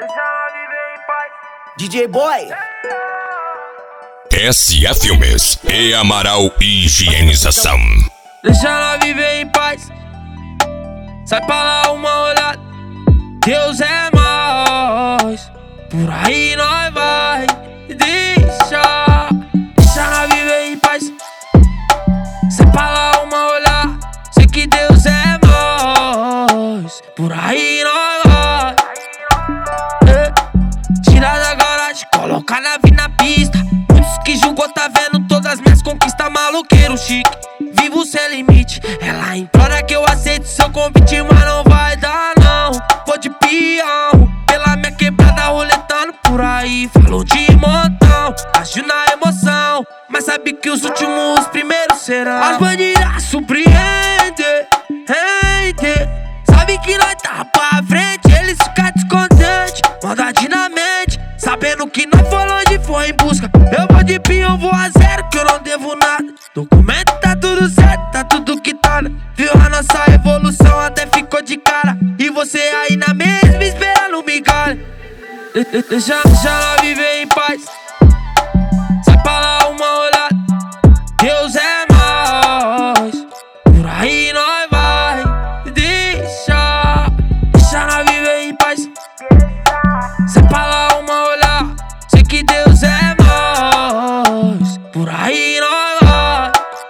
DJ Boy. SA Filmes e Amaral Higienização. Deixa ela viver em paz. Sai pra lá uma olhada. Deus é mais. Por aí nós vai. Deixa ela viver em paz. Sai pra lá uma olhada. Sei que Deus é mais. Por aí nós vai. Tira da garagem, coloca a nave na pista. Muitos que julgou tá vendo todas as minhas conquistas. Maloqueiro chique, vivo sem limite. Ela implora que eu aceite seu convite, mas não vai dar não. Vou de peão, pela minha quebrada roletando por aí. Falou de montão, agiu na emoção, mas sabe que os últimos primeiros serão. As bandidas surpreendem, sabe que nós tá pra frente, eles ficam descontentes, maldade na mente, sabendo que nós foi longe, foi em busca. Eu vou de pinho, vou a zero, que eu não devo nada. Documento tá tudo certo, tá tudo quitado. Viu a nossa evolução, até ficou de cara. E você aí na mesma esperando migalha. Deixa ela viver em paz. Sai pra lá uma olhada. Deus é mais. Por aí nós vai. Deixa ela viver em paz. Sai pra lá uma olhada. Sei que Deus é mais. Por aí nós vai.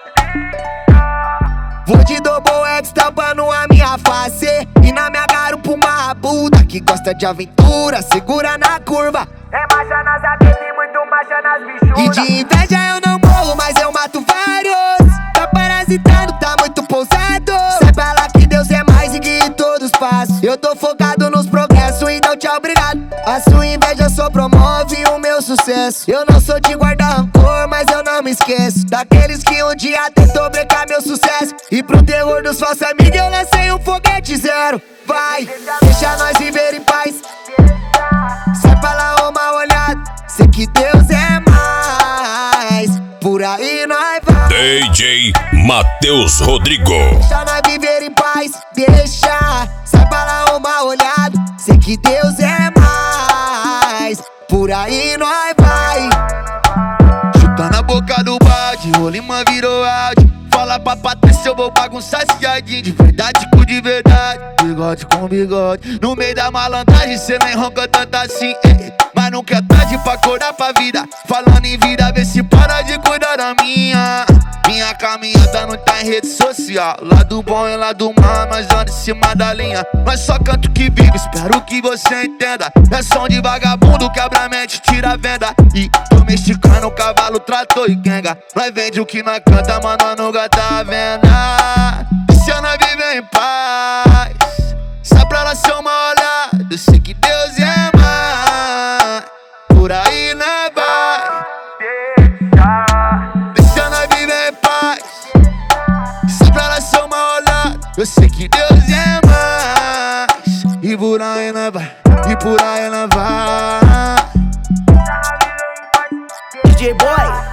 Vou de double X tampando a minha face. E na minha garupa uma rabuda que gosta de aventura, segura na curva. É marcha nas aves e muito marcha nas bichudas. E de inveja eu não morro, mas eu mato vários. Tá parasitando, tá muito pousado. Saiba lá que Deus é mais e que todos passos. Eu tô focado nos progressos, então tchau, obrigado. A sua inveja só promove o meu sucesso. Eu não sou de guardar rancor, mas eu não me esqueço daqueles que um dia tentou brecar meu sucesso. E pro terror dos falsos amigos eu lancei um foguete zero. Vai, deixa nós viver em paz. Sai pra lá uma olhada. Sei que Deus é mais. Por aí nós vai. DJ Matheus Rodrigo. Deixa nós viver em paz. Deixa, sai pra lá uma olhada. Sei que Deus é mais. Por aí nós vai. Chuta na boca do balde, o Lima virou áudio. Fala pra Patrícia, eu vou bagunçar esse jardim. De verdade com de verdade, bigode com bigode. No meio da malandragem, cê nem ronca tanto assim, mas nunca é tarde pra acordar pra vida. Falando em vida, vê se para de cuidar da minha. Minha caminhada não tá em rede social. Lado bom e lado mal, nós anda em cima da linha. Nós só canto que vive, espero que você entenda. É som de vagabundo, quebra a mente, tira a venda. E domesticando cavalo, trator e quenga. Nós vende o que nós canta, mas nós nunca tá venda. Se eu não viver em paz, sai pra lá ser uma olhada. Eu sei que Deus é mais. Por aí nós vai. Deixa nós viver em paz. Sai pra lá ser uma olhada. Eu sei que Deus é mais. E por aí nós vai. E por aí nós vai. DJ Boy.